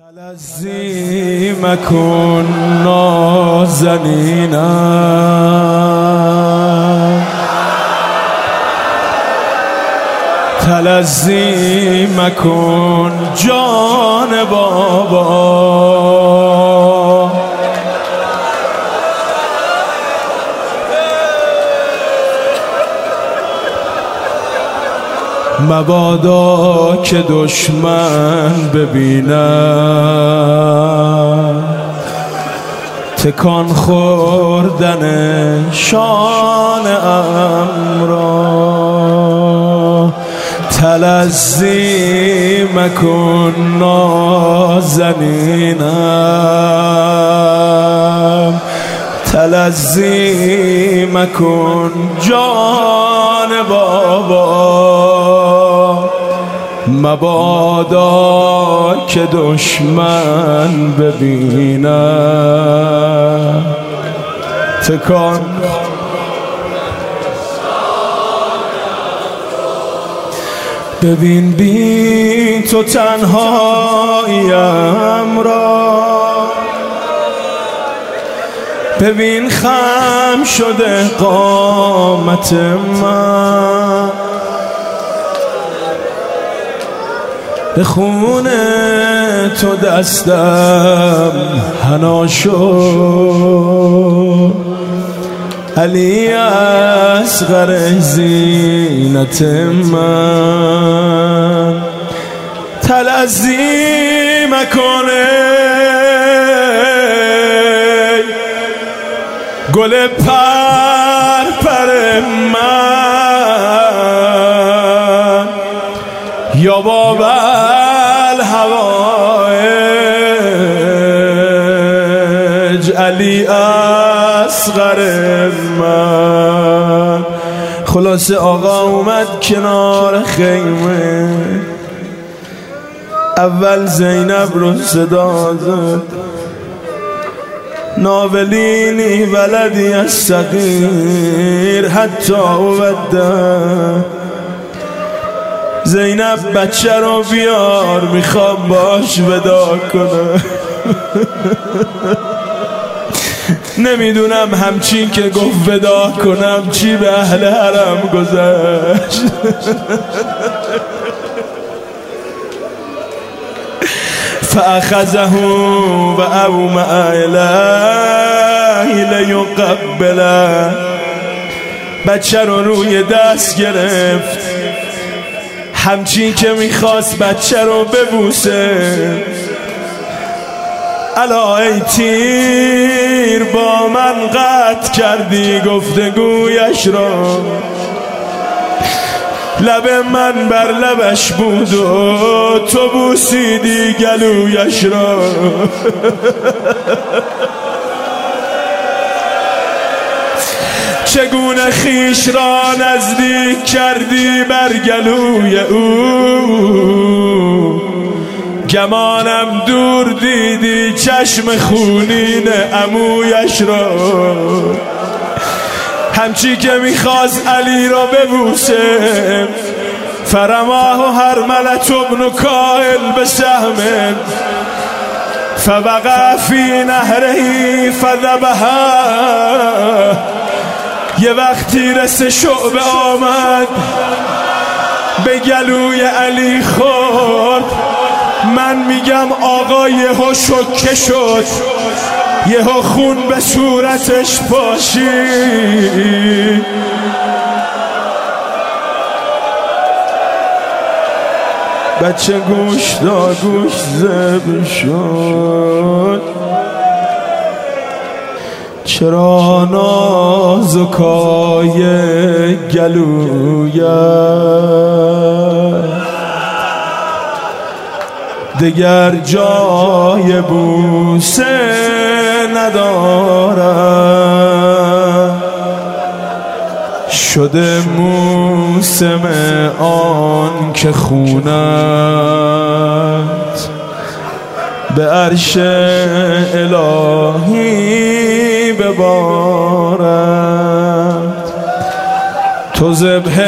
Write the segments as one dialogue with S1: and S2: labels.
S1: تلذی مکن نازنینم، تلذی مکن جان بابا، مبادا که دشمن ببینم تکان خوردن شان را. تلذی مکن نازنینم، تلذی مکن جان بابا، مبادا که دشمن ببینم تکان. ببین بی تو تنهاییم را، ببین خم شده قامت من، به خون تو دستم حنا شد، علی اصغر زینت من. تلذی مکنه گل پر من، یا بابل هوایج علی اصغر من. خلاصه آقا اومد کنار خیمه، اول زینب رو صدا زد، ناولینی ولدی الصغیر حتی اودع. زینب بچه رو بیار میخوام باش ودا کنه. نمیدونم همچین که گفت ودا کنم چی به اهل حرم گذشت. فاخذه و اومع الیه لیقبله، بچه رو روی دست گرفت همچین که میخواست بچه رو ببوسه. الا ای تیر با من قطع کردی گفتگویش را، لب من بر لبش بود و تو بوسیدی گلویش را. چگونه خیش را نزدیک کردی بر گلوی او، گمانم دور دیدی چشم خونین عمویش را. همچی که میخواست علی را ببوسه، فرماه هرملة بن کائل بسهم فوقع فی نهره فذبحه. یه وقتی رس شعبه آمد به گلوی علی خورد، من میگم آقا یهو شوکه شد، یهو خون به صورتش پاشید. بچه گوش دا گوش زب شد، چرا نازکای گلویت دگر جای بوسه ندارم، شده موسم آن که خونت به عرش الهی ببارد. تو ذبح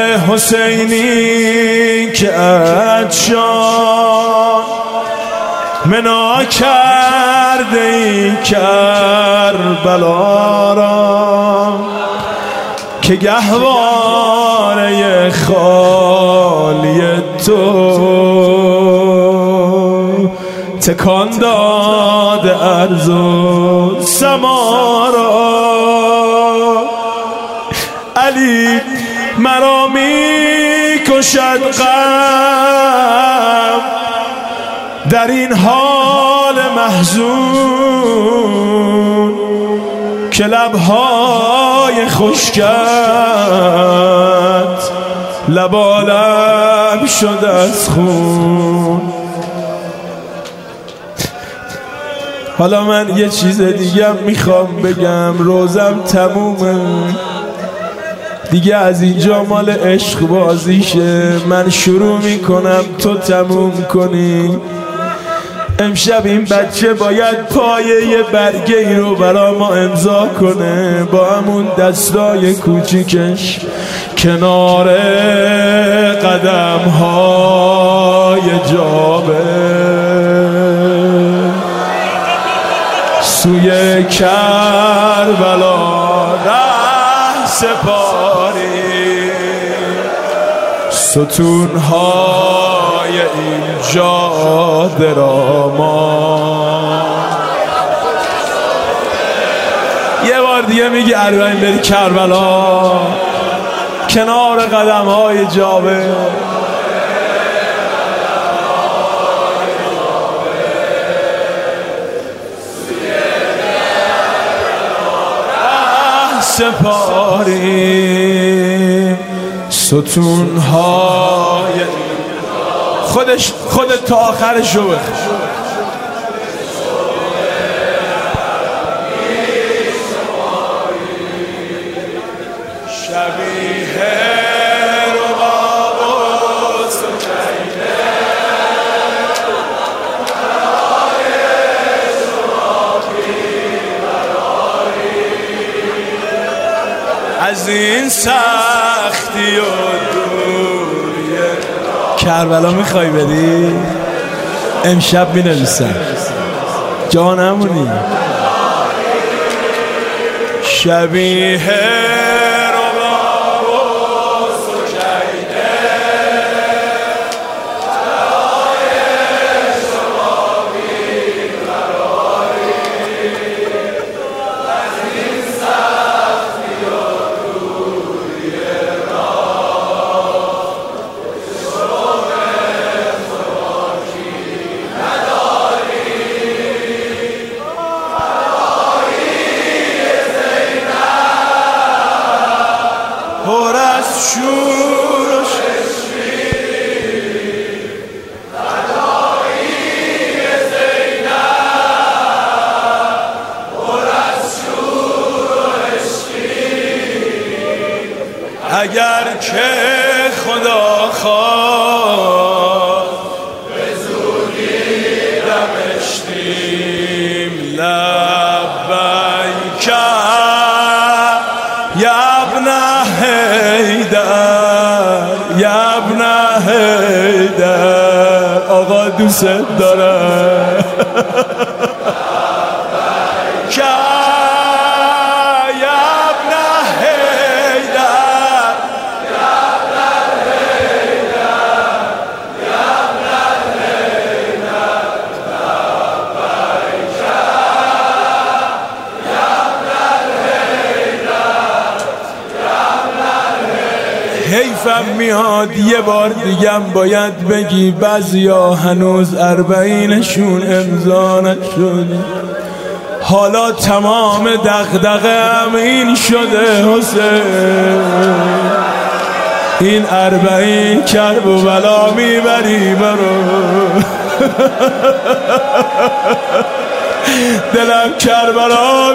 S1: حسینی که عطشان منا کرده ای کربلا را که گهواره خالی تو تکان داده ارض و سما را. علی مرا می کشد غم در این حال محزون که لبهای خشکت لبالب شد از خون. حالا من یه چیز دیگه میخوام بگم، روزم تمومه دیگه، از اینجا مال عشق بازیشه. من شروع میکنم تو تموم کنی. امشب این بچه باید پایه یه برگه ای رو برا ما امضا کنه با همون دستای کوچیکش کنار قدم های جابه سوی کربلا ره سپاری. ستونهای این جاده را ما یه بار دیگه میگی اربعین بری کربلا کنار قدم های جابه سپاری. ستونهای خودت تا آخرش رو بخش. شبیه رباب و سجیده از این سختی و دوری کربلا میخوای بدی؟ امشب مینویسم جا نمونی. شبیه رباب و سجیده برای شما بیقراری از این سختی و دوری راه شوق خوراکی نداری. پر از شور و ششمی فدایی زینب، پر از شور و عشقی اگر که خدا خواست به زودی دمشتیم لبیک یا ابن حیدر یا ابن حیدر آقا دوست دارم. یا ابن حیدر یا ابن حیدر یا ابن حیدر لبیک یا ابن حیدر. حیفم میاد یه بار دیگم باید بگی بعضیا هنوز اربعینشون امضا نشده. حالا تمام دغدغه‌ام این شده حسین این اربعین کرب و بلا میبری برو. دلم کربلا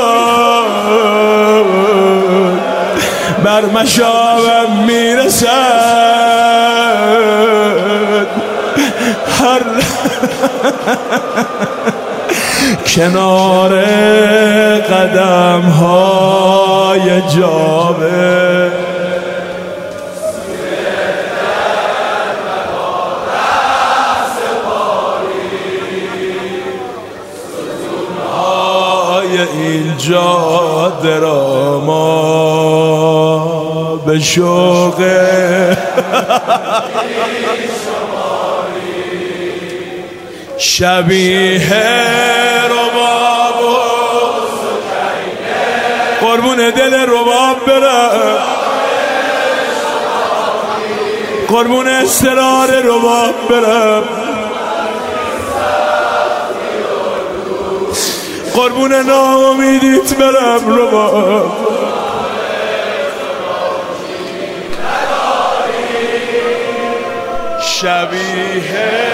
S1: میخواد بر مشامم میرسد هر کنار قدم های جابه جاده را ما به شوق شبیه رباب و قربون دل رباب برم، قربون اسرار رباب برم، قربون ناامیدیت برم رباب. شبیه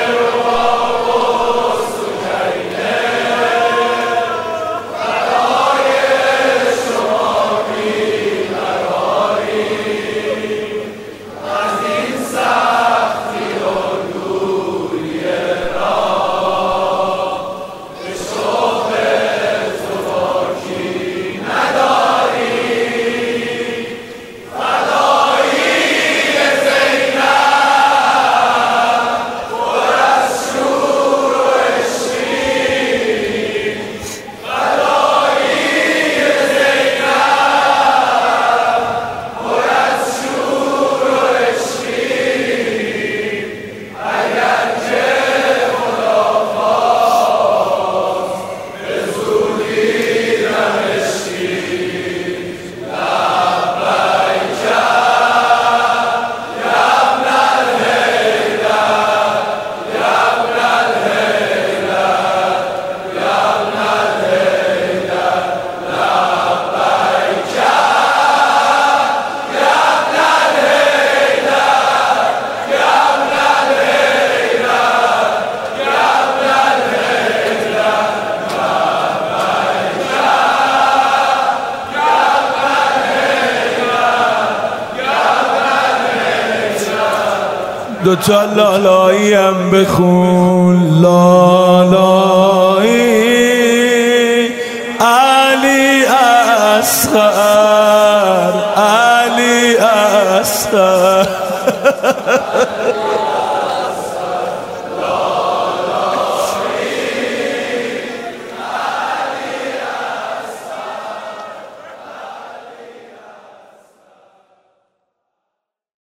S1: دوتا لالاییم بخون لالایی علی اصغر علی اصغر